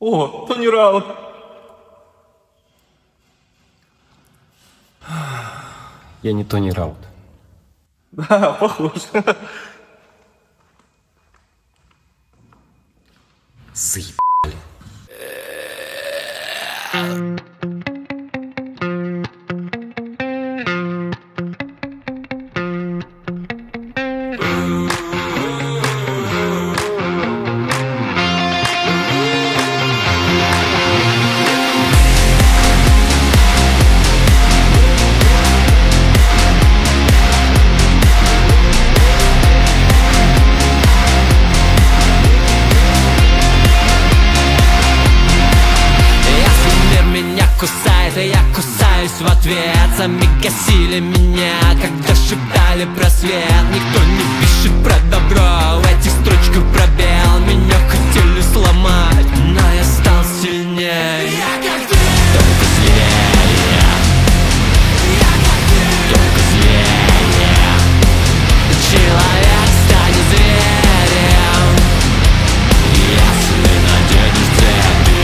О, Тони Раут. Я не Тони Раут. Да, похож. Заебали. Кусает, и я кусаюсь в ответ. Сами гасили меня, когда шептали про свет. Никто не пишет про добро, в этих строчках пробел. Меня хотели сломать, но я стал сильнее. Я как ты, только злее. Я как ты, только злее. Человек станет зверем, если наденешь цепи.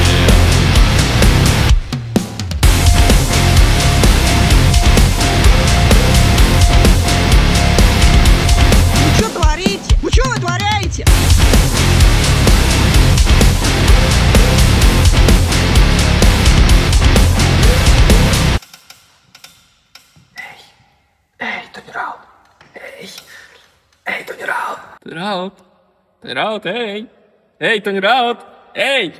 Вы что вытворяете? Эй, Тони Раут. Эй, Тони Раут. Тони Раут. Тони Раут, эй. Эй, Тони Раут, эй.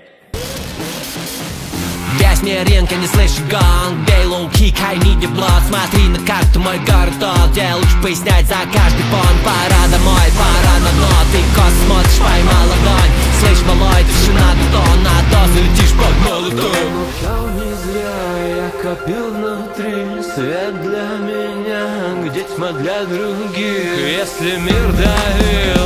Весь мне ринг, я не слышу гонг. Бей лоу-кик, I need your blood. Смотри на карту, мой город тот, где лучше пояснять за каждый пон. Пора домой, пора на дно. Ты кос смотришь, поймал огонь. Слышь, малой, тишина бетон. На дозу летишь под молотом. Молчал не зря, я копил внутри свет для меня, где тьма для других. Если мир давил